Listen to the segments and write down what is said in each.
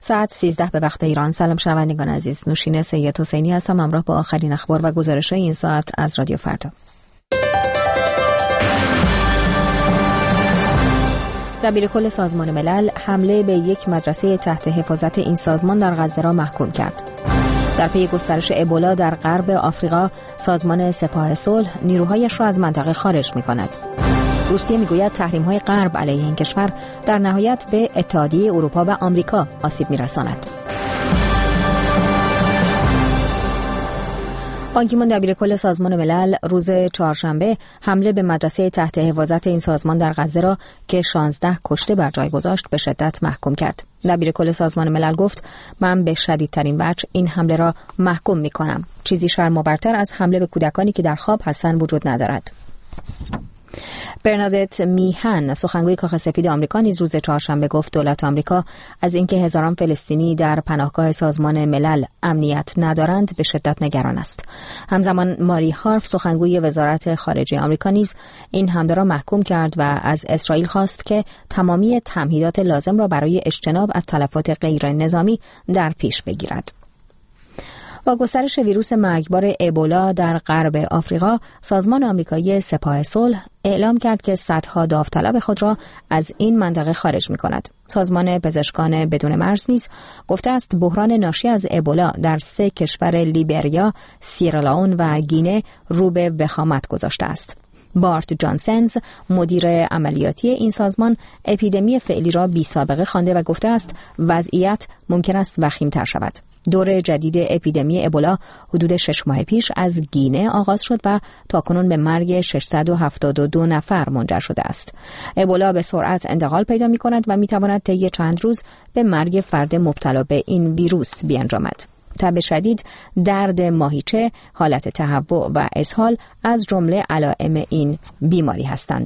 ساعت 13 به وقت ایران. سلام شنوندگان عزیز، نوشین سید حسینی هستم، همراه با آخرین اخبار و گزارش‌های این ساعت از رادیو فردا. دبیرکل سازمان ملل حمله به یک مدرسه تحت حفاظت این سازمان در غزه را محکوم کرد. در پی گسترش ابولا در غرب آفریقا، سازمان سپاه صلح نیروهایش را از منطقه خارج می‌کند. روسیه میگوید تحریم‌های غرب علیه این کشور در نهایت به اتحادیه اروپا و آمریکا آسیب می‌رساند. بان کی مون دبیرکل سازمان ملل روز چهارشنبه حمله به مدرسه تحت حفاظت این سازمان در غزه را که 16 کشته بر جای گذاشت به شدت محکوم کرد. دبیرکل سازمان ملل گفت: من به شدیدترین وجه این حمله را محکوم می‌کنم. چیزی شرم‌آورتر از حمله به کودکانی که در خواب هستند وجود ندارد. برنادت میهن، سخنگوی کاخ سفید آمریکا، نیز روز چهارشنبه گفت دولت آمریکا از اینکه هزاران فلسطینی در پناهگاه سازمان ملل امنیت ندارند به شدت نگران است. همزمان ماری هارف، سخنگوی وزارت خارجه آمریکا، نیز این حمله را محکوم کرد و از اسرائیل خواست که تمامی تمهیدات لازم را برای اجتناب از تلفات غیر نظامی در پیش بگیرد. با گسترش ویروس مرگبار ابولا در غرب آفریقا، سازمان آمریکایی سپاه صلح اعلام کرد که صدها داوطلب خود را از این منطقه خارج می‌کند. سازمان پزشکان بدون مرز نیز گفته است بحران ناشی از ابولا در 3 کشور لیبریا، سیرالئون و گینه رو به وخامت گذاشته است. بارت جانسنز، مدیر عملیاتی این سازمان، اپیدمی فعلی را بی‌سابقه خوانده و گفته است وضعیت ممکن است وخیم‌تر شود. دور جدید اپیدمی ابولا حدود 6 ماه پیش از گینه آغاز شد و تاکنون به مرگ 672 نفر منجر شده است. ابولا به سرعت انتقال پیدا می کند و می تواند طی چند روز به مرگ فرد مبتلا به این ویروس بیانجامد. تب شدید، درد ماهیچه، حالت تهوع و اسهال از جمله علائم این بیماری هستند.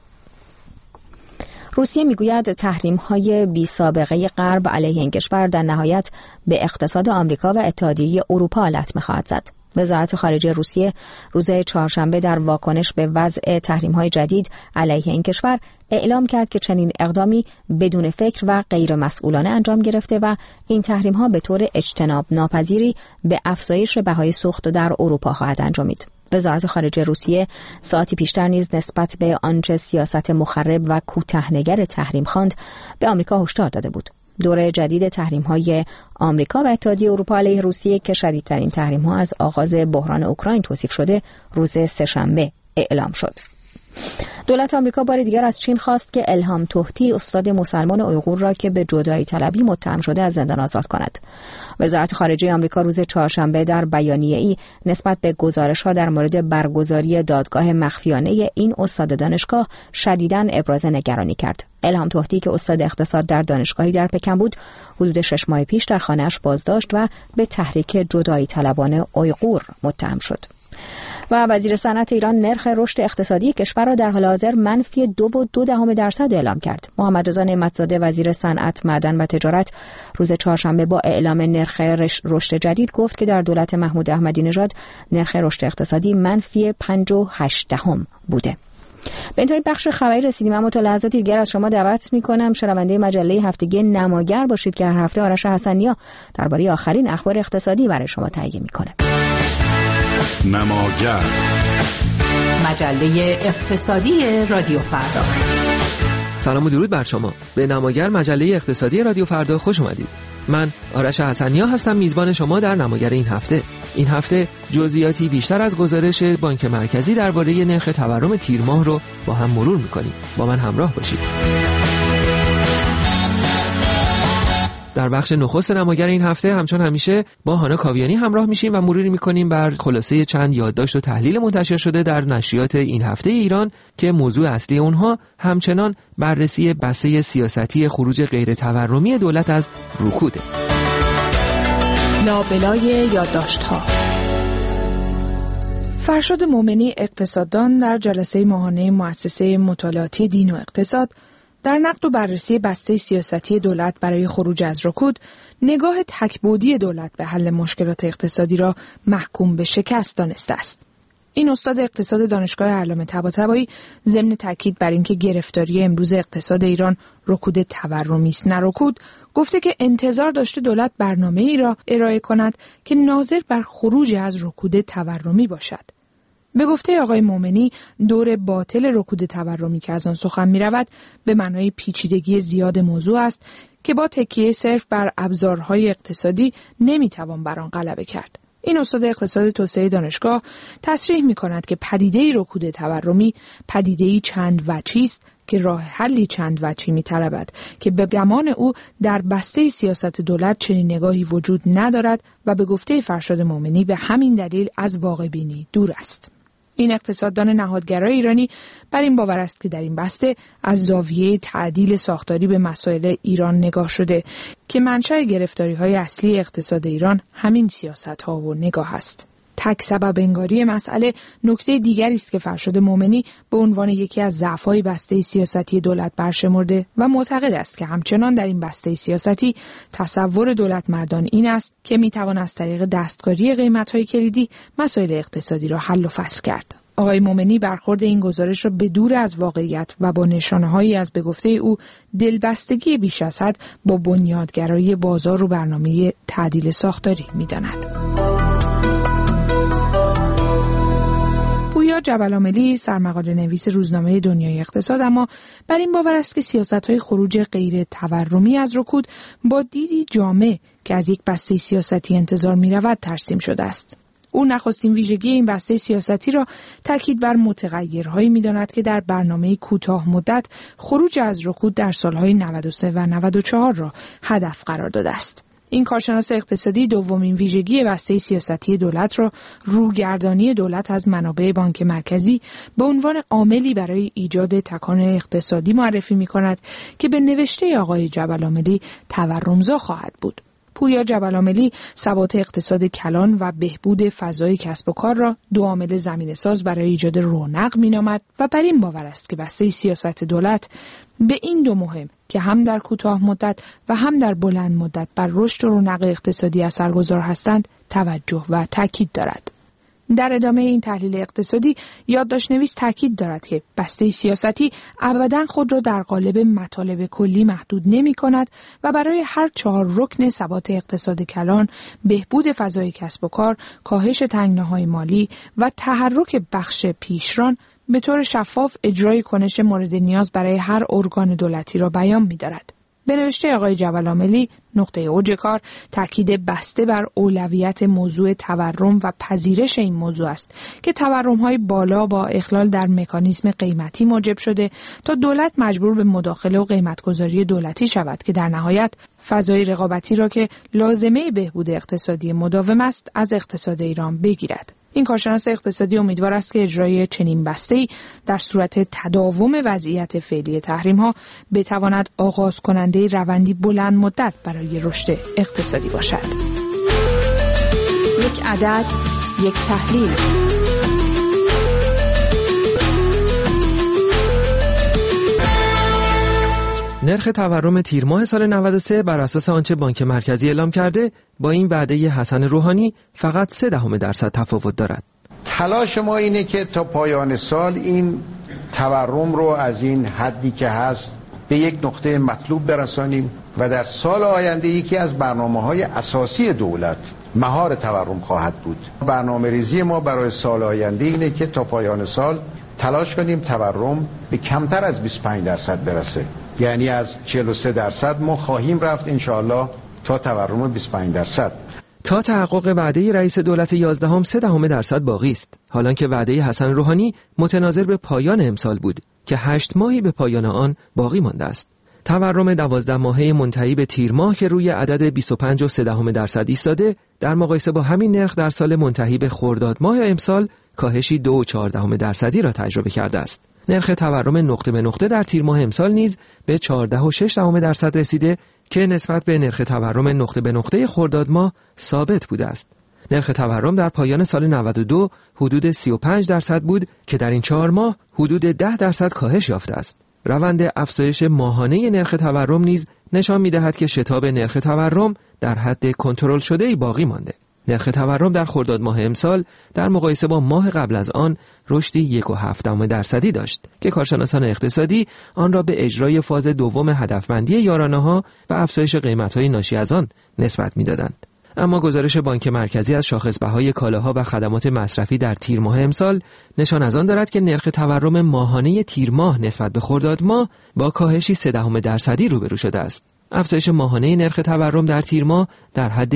روسیه میگوید تحریم‌های بی‌سابقه غرب علیه این کشور در نهایت به اقتصاد آمریکا و اتحادیه اروپا لطمه خواهد زد. وزارت خارجه روسیه روز چهارشنبه در واکنش به وضع تحریم‌های جدید علیه این کشور اعلام کرد که چنین اقدامی بدون فکر و غیر مسئولانه انجام گرفته و این تحریم‌ها به طور اجتناب ناپذیری به افزایش بهای سوخت در اروپا خواهد انجامید. وزارت خارجه روسیه ساعتی پیشتر نیز نسبت به آنچه سیاست مخرب و کوتاه‌نگر تحریم خواند به آمریکا هشدار داده بود. دوره جدید تحریم‌های آمریکا و اتحادیه اروپا علیه روسیه که شدیدترین تحریم‌ها از آغاز بحران اوکراین توصیف شده، روز سه‌شنبه اعلام شد. دولت آمریکا بار دیگر از چین خواست که الهام توحتی، استاد مسلمان اویغور را که به جدایی طلبی متهم شده از زندان آزاد کند. وزارت خارجه آمریکا روز چهارشنبه در بیانیه‌ای نسبت به گزارش‌ها در مورد برگزاری دادگاه مخفیانه این استاد دانشگاه شدیداً ابراز نگرانی کرد. الهام توحتی که استاد اقتصاد در دانشگاهی در پکن بود، حدود 6 ماه پیش در خانه‌اش بازداشت و به تحریک جدایی طلبان اویغور متهم شد. و وزیر صنعت ایران نرخ رشد اقتصادی کشور را در حال حاضر منفی 2.2% اعلام کرد. محمد رضا نعمت‌زاده وزیر صنعت، معدن و تجارت روز چهارشنبه با اعلام نرخ رشد جدید گفت که در دولت محمود احمدی نژاد نرخ رشد اقتصادی منفی 5.8 بوده. به انتهای بخش خبری رسیدیم، اما تا لحظاتی دیگر از شما دعوت می‌کنم شنونده مجله هفتگی نماگر باشید که هر هفته آرش حسنی‌ها درباره آخرین اخبار اقتصادی برای شما تهیه می‌کنه. نماگر، مجله اقتصادی رادیو فردا. سلام و درود بر شما. به نماگر، مجله اقتصادی رادیو فردا خوش اومدید. من آرش حسنی‌ها هستم، میزبان شما در نماگر این هفته. این هفته جزئیاتی بیشتر از گزارش بانک مرکزی درباره نرخ تورم تیر ماه رو با هم مرور می‌کنیم. با من همراه باشید. در بخش نخست نماگر این هفته همچون همیشه با هانا کاویانی همراه میشیم و مروری میکنیم بر خلاصه چند یادداشت و تحلیل منتشر شده در نشریات این هفته ایران که موضوع اصلی اونها همچنان بررسی بسته سیاستی خروج غیر تورمی دولت از رکوده. لابلای یادداشت‌ها. فرشاد مومنی اقتصاددان در جلسه ماهانه مؤسسه مطالعاتی دین و اقتصاد در نقد و بررسی بسته سیاستی دولت برای خروج از رکود، نگاه تکبودی دولت به حل مشکلات اقتصادی را محکوم به شکست دانسته است. این استاد اقتصاد دانشگاه علامه طباطبایی ضمن تاکید بر اینکه گرفتاری امروز اقتصاد ایران رکود تورمی است نه رکود، گفته که انتظار داشته دولت برنامه‌ای را ارائه کند که ناظر بر خروج از رکود تورمی باشد. به گفته آقای مومنی، دور باطل رکود تورمی که از آن سخن می‌رود به معنای پیچیدگی زیاد موضوع است که با تکیه صرف بر ابزارهای اقتصادی نمی‌توان بر آن غلبه کرد. این استاد اقتصاد توسعه دانشگاه تصریح می‌کند که پدیده رکود تورمی پدیده‌ای چند وجهی است که راه حلی چند وجهی می‌طلبد که به گمان او در بسته سیاست دولت چنین نگاهی وجود ندارد و به گفته فرشاد مومنی به همین دلیل از واقع بینی دور است. این اقتصاددان نهادگرای ایرانی بر این باور است که در این بسته از زاویه تعدیل ساختاری به مسائل ایران نگاه شده که منشأ گرفتاری‌های اصلی اقتصاد ایران همین سیاست‌ها و نگاه است. تک سبب انگاری مسئله نکته دیگری است که فرشاد مومنی به عنوان یکی از ضعف‌های بسته سیاستی دولت برشمرده و معتقد است که همچنان در این بسته سیاستی تصور دولت مردان این است که می‌توان از طریق دستکاری قیمت‌های کلیدی مسائل اقتصادی را حل و فصل کرد. آقای مومنی برخورد این گزارش را به دور از واقعیت و با نشانه‌هایی از به گفته او دلبستگی بیش از حد با بنیادگرایی بازار و برنامه تعدیل ساختاری می‌داند. پویا جبل‌عاملی سرمقاله نویس روزنامه دنیای اقتصاد اما بر این باور است که سیاست‌های خروج غیر تورمی از رکود با دیدی جامع که از یک بسته سیاستی انتظار می‌رود ترسیم شده است. او نخستین ویژگی این بسته سیاستی را تاکید بر متغیرهایی می‌داند که در برنامه کوتاه مدت خروج از رکود در سال‌های 93 و 94 را هدف قرار داده است. این کارشناس اقتصادی دومین ویژگی بسته سیاستی دولت را روگردانی دولت از منابع بانک مرکزی به عنوان عاملی برای ایجاد تکان اقتصادی معرفی می‌کند که به نوشته آقای جبل‌عاملی تورمزا خواهد بود. پویا جبل‌عاملی ثبات اقتصاد کلان و بهبود فضای کسب و کار را دو عامل زمینه‌ساز برای ایجاد رونق می‌نامد و بر این باور است که بسته سیاست دولت به این دو مهم که هم در کوتاه مدت و هم در بلند مدت بر رشد و رونق اقتصادی اثرگذار هستند توجه و تاکید دارد. در ادامه این تحلیل اقتصادی یادداشت‌نویس تاکید دارد که بسته سیاستی ابداً خود را در قالب مطالب کلی محدود نمی‌کند و برای هر 4 رکن ثبات اقتصاد کلان، بهبود فضای کسب و کار، کاهش تنگناهای مالی و تحرک بخش پیشران به طور شفاف اجرای کنش مورد نیاز برای هر ارگان دولتی را بیان می‌دارد. به نوشته آقای جبل‌عاملی نقطه اوج کار تاکید بسته بر اولویت موضوع تورم و پذیرش این موضوع است که تورم‌های بالا با اخلال در مکانیزم قیمتی موجب شده تا دولت مجبور به مداخله و قیمت‌گذاری دولتی شود که در نهایت فضای رقابتی را که لازمه بهبود اقتصادی مداوم است از اقتصاد ایران بگیرد. این کارشناس اقتصادی امیدوار است که اجرای چنین بسته‌ای در صورت تداوم وضعیت فعلی تحریم‌ها بتواند آغاز کننده روندی بلند مدت برای رشد اقتصادی باشد. یک عدد، یک تحلیل. نرخ تورم تیر ماه سال 93 بر اساس آنچه بانک مرکزی اعلام کرده با این وعده حسن روحانی فقط 0.3% تفاوت دارد. تلاش ما اینه که تا پایان سال این تورم رو از این حدی که هست به یک نقطه مطلوب برسانیم و در سال آینده یکی از برنامه‌های اساسی دولت مهار تورم خواهد بود. برنامه‌ریزی ما برای سال آینده اینه که تا پایان سال تلاش کنیم تورم به کمتر از 25% برسه. یعنی از 43% ما خواهیم رفت انشاءالله تا تورم 25%. تا تحقق وعده رئیس دولت 11 0.3% باقی است. حالان که وعده حسن روحانی متناظر به پایان امسال بود که 8 ماهی به پایان آن باقی مانده است. تورم 12 ماهه منتهی به تیر ماه که روی عدد 25.3% ایستاده در مقایسه با همین نرخ در سال منتهی به خرداد ماه امسال کاهشی 2.4% را تجربه کرده است. نرخ تورم نقطه به نقطه در تیر ماه امسال نیز به 14.6% رسیده که نسبت به نرخ تورم نقطه به نقطه خرداد ماه ثابت بوده است. نرخ تورم در پایان سال 92 حدود 35% بود که در این 4 ماه حدود 10% کاهش یافته است. روند افزایش ماهانه نرخ تورم نیز نشان می‌دهد که شتاب نرخ تورم در حد کنترل شده‌ای باقی مانده. نرخ تورم در خرداد ماه امسال در مقایسه با ماه قبل از آن رشدی 1.7% داشت که کارشناسان اقتصادی آن را به اجرای فاز دوم هدفمندی یارانه‌ها و افزایش قیمت‌های ناشی از آن نسبت می‌دادند. اما گزارش بانک مرکزی از شاخص‌بهای کالاها و خدمات مصرفی در تیر ماه امسال نشان از آن دارد که نرخ تورم ماهانه تیر ماه نسبت به خرداد ماه با کاهشی 0.3% روبرو شده است. افزایش ماهانه نرخ تورم در تیر ماه در حد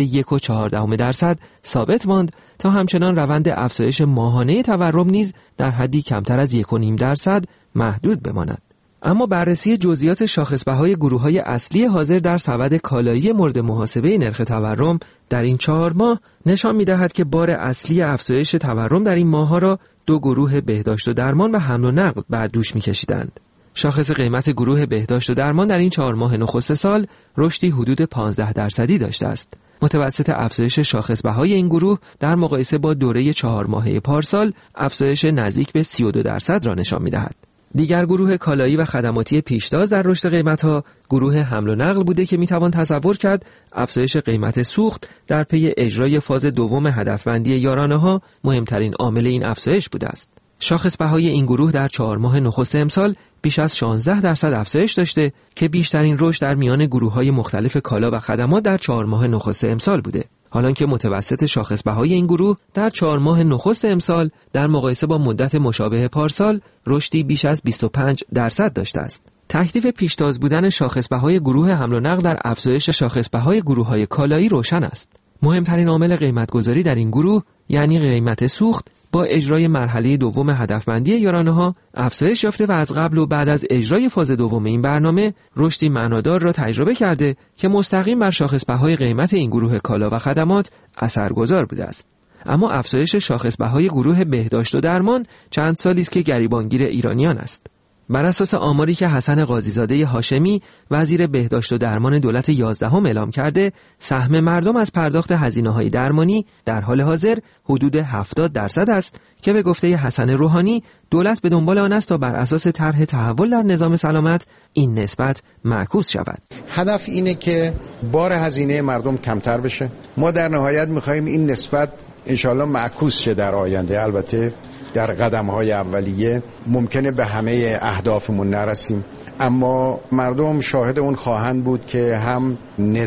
1.4% ثابت ماند تا همچنان روند افزایش ماهانه تورم نیز در حدی کمتر از 1.5% محدود بماند. اما بررسی جزئیات شاخص‌بهای گروه‌های اصلی حاضر در سبد کالایی مورد محاسبه نرخ تورم در این 4 ماه نشان می‌دهد که بار اصلی افزایش تورم در این ماه‌ها را دو گروه بهداشت و درمان و حمل و نقل بر دوش می‌کشیدند. شاخص قیمت گروه بهداشت و درمان در این 4 ماه نخست سال رشدی حدود 15% داشته است. متوسط افزایش شاخص‌بهای این گروه در مقایسه با دوره 4 ماهه پارسال افزایش نزدیک به 32% را نشان می‌دهد. دیگر گروه کالایی و خدماتی پیشتاز در رشد قیمت‌ها گروه حمل و نقل بوده که میتوان تصور کرد افزایش قیمت سوخت در پی اجرای فاز دوم هدفمندی یارانه‌ها مهمترین عامل این افزایش بوده است. شاخص‌بهای این گروه در 4 ماه نخست امسال بیش از 16% افزایش داشته که بیشترین رشد در میان گروه‌های مختلف کالا و خدمات در 4 ماه نخست امسال بوده. حالانکه متوسط شاخص‌بهای این گروه در 4 ماه نخست امسال در مقایسه با مدت مشابه پارسال رشدی بیش از 25% داشته است. تکلیف پیشتاز بودن شاخص‌بهای گروه حمل و نقل در افزایش شاخص‌بهای گروه‌های کالایی روشن است. مهمترین عامل قیمت‌گذاری در این گروه یعنی قیمت سوخت با اجرای مرحله دوم هدفمندی یارانه‌ها افزایش یافته و از قبل و بعد از اجرای فاز دوم این برنامه رشدی معنادار را تجربه کرده که مستقیم بر شاخص‌بهای قیمت این گروه کالا و خدمات اثرگذار بوده است. اما افزایش شاخص‌بهای گروه بهداشت و درمان چند سالی است که گریبانگیر ایرانیان است. بر اساس آماری که حسن قاضی‌زاده هاشمی وزیر بهداشت و درمان دولت 11 اعلام کرده، سهم مردم از پرداخت هزینه‌های درمانی در حال حاضر حدود 70% است که به گفته حسن روحانی دولت به دنبال آن است تا بر اساس طرح تحول در نظام سلامت این نسبت معکوس شود. هدف اینه که بار هزینه مردم کمتر بشه. ما در نهایت می‌خوایم این نسبت انشالله معکوس شه در آینده. البته در قدم‌های اولیه ممکنه به همه اهدافمون نرسیم، اما مردم شاهد اون خواهند بود که هم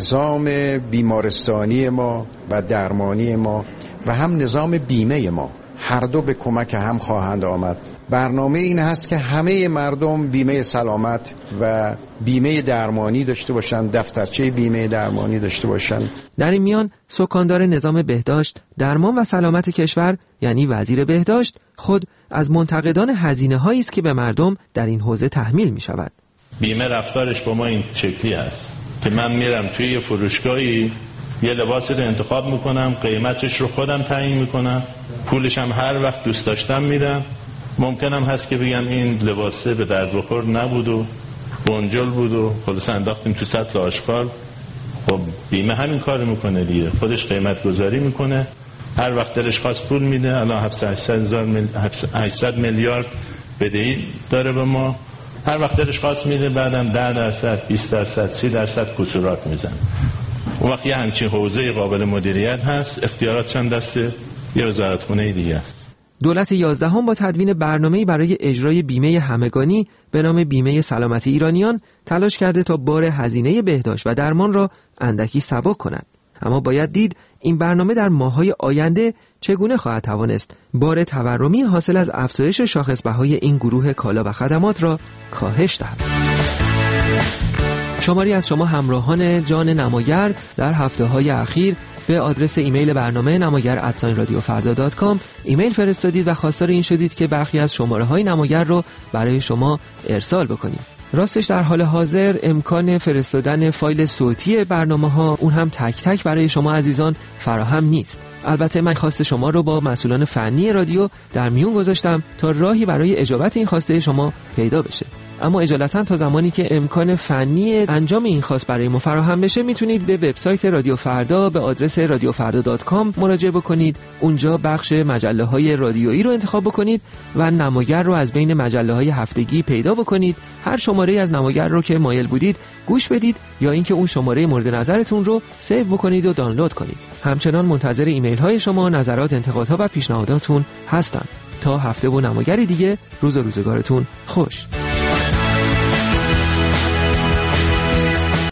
نظام بیمارستانی ما و درمانی ما و هم نظام بیمه ما هر دو به کمک هم خواهند آمد. برنامه این هست که همه مردم بیمه سلامت و بیمه درمانی داشته باشن، دفترچه بیمه درمانی داشته باشن. در این میان سکاندار نظام بهداشت، درمان و سلامت کشور یعنی وزیر بهداشت خود از منتقدان هزینه‌هایی است که به مردم در این حوزه تحمیل می شود. بیمه رفتارش با ما این شکلی است که من میرم توی یه فروشگاهی یه لباسی رو انتخاب میکنم، قیمتش رو خودم تعیین میکنم، پولش هم هر وقت دوست داشتم میدم. ممکنم هست که بگم این لباسه به درد بخور نبود و بنجل بود و خلاص انداختیم تو سطل آشغال. خب بیمه همین کار میکنه دیگه، خودش قیمت گذاری میکنه، هر وقت دلش خواست پول میده. الان 800 میلیارد بدهی داره به ما، هر وقت دلش خواست میده، بعدم 10%، 20%، 30% کسورات میزن. اون وقت یه همچین حوزه قابل مدیریت هست، اختیارات چند دسته یه وزارتخونه دیگه است. دولت 11 با تدوین برنامه‌ای برای اجرای بیمه همگانی به نام بیمه سلامتی ایرانیان تلاش کرده تا بار هزینه بهداشت و درمان را اندکی سبک کند. اما باید دید این برنامه در ماه‌های آینده چگونه خواهد توانست بار تورمی حاصل از افزایش شاخص‌بهای این گروه کالا و خدمات را کاهش دهد. شماری از شما همراهان جان نماگر در هفته‌های اخیر به آدرس ایمیل برنامه namagar@radiofarda.com ایمیل فرستادید و خواستار این شدید که برخی از شماره‌های نماگر رو برای شما ارسال بکنیم. راستش در حال حاضر امکان فرستادن فایل صوتی برنامه‌ها اون هم تک تک برای شما عزیزان فراهم نیست. البته من خواست شما رو با مسئولان فنی رادیو در میون گذاشتم تا راهی برای اجابت این خواسته شما پیدا بشه. اما اجالتا تا زمانی که امکان فنی انجام این خواست برای ما فراهم بشه میتونید به وبسایت رادیو فردا به آدرس radiofarda.com مراجعه بکنید. اونجا بخش مجله‌های رادیویی رو انتخاب بکنید و نماگر رو از بین مجله‌های هفتگی پیدا بکنید. هر شماره از نماگر رو که مایل بودید گوش بدید یا اینکه اون شماره مورد نظرتون رو سیو بکنید و دانلود کنید. همچنان منتظر ایمیل های شما، نظرات، انتقادها و پیشنهاداتون هستم. تا هفته و نماگری دیگه، روز و روزگارتون خوش.